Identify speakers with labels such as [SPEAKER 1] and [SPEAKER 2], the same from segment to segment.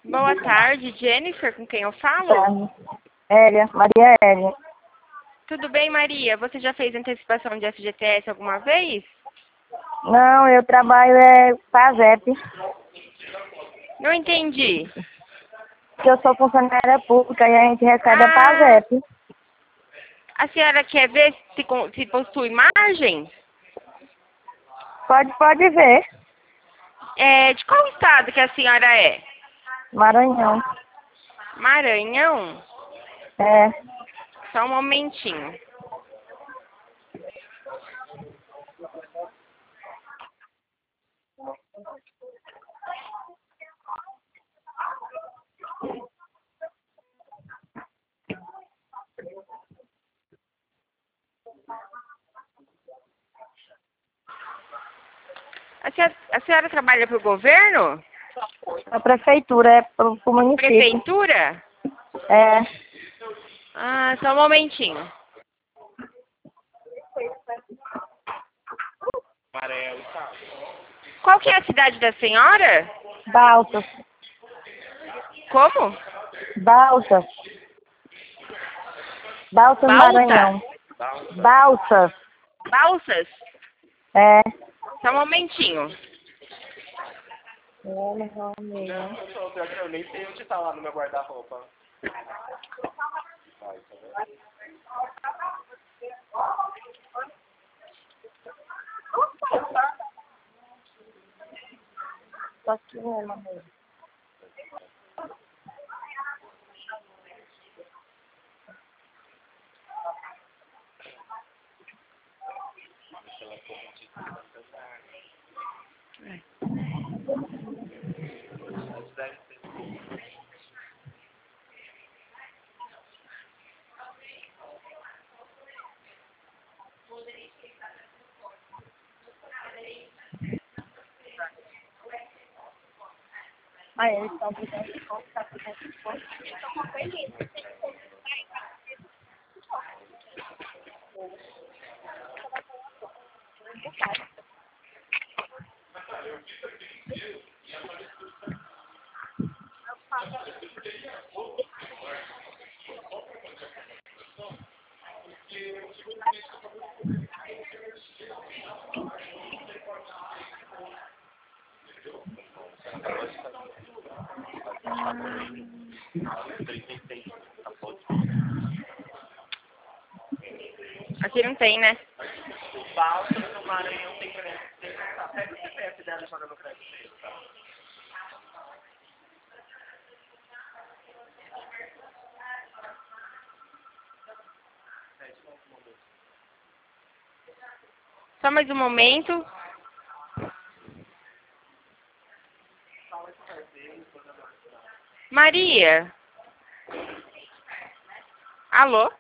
[SPEAKER 1] Boa tarde, Jennifer, com quem eu falo?
[SPEAKER 2] Tarde. Hélia, Maria Hélia.
[SPEAKER 1] Tudo bem, Maria? Você já fez antecipação de FGTS alguma vez?
[SPEAKER 2] Não, eu trabalho PASEP,
[SPEAKER 1] Não entendi.
[SPEAKER 2] que eu sou funcionária pública e a gente recebe a
[SPEAKER 1] Ah,
[SPEAKER 2] PASEP.
[SPEAKER 1] a senhora quer ver se possui margem?
[SPEAKER 2] Pode ver.
[SPEAKER 1] De qual estado que a senhora é?
[SPEAKER 2] Maranhão.
[SPEAKER 1] Maranhão?
[SPEAKER 2] É.
[SPEAKER 1] Só um momentinho. A senhora trabalha para o governo?
[SPEAKER 2] A prefeitura, é pro município.
[SPEAKER 1] Prefeitura?
[SPEAKER 2] É.
[SPEAKER 1] Ah, só um momentinho. Qual que é a cidade da senhora?
[SPEAKER 2] Balsas.
[SPEAKER 1] Como?
[SPEAKER 2] Balsas. Balsas,
[SPEAKER 1] Balsa?
[SPEAKER 2] Maranhão. Balsas.
[SPEAKER 1] Balsas?
[SPEAKER 2] É.
[SPEAKER 1] Só um momentinho.
[SPEAKER 3] Não, eu nem sei onde tá lá no meu guarda-roupa.
[SPEAKER 2] Só que ela mesmo. Aí eles estão
[SPEAKER 1] Aqui não tem, né?
[SPEAKER 3] Balsa no Maranhão tem crédito. Pega o CPF dela e joga no crédito dele, tá?
[SPEAKER 1] Só mais um momento. Maria? Alô?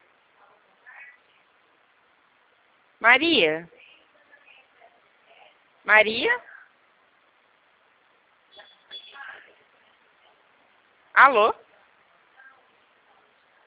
[SPEAKER 1] Maria? Maria? Alô?